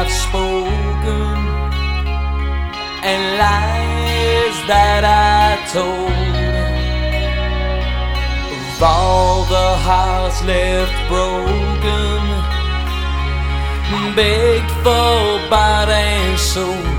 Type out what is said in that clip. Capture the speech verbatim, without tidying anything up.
I've spoken and lies that I told, of all the hearts left broken, begged for body and soul.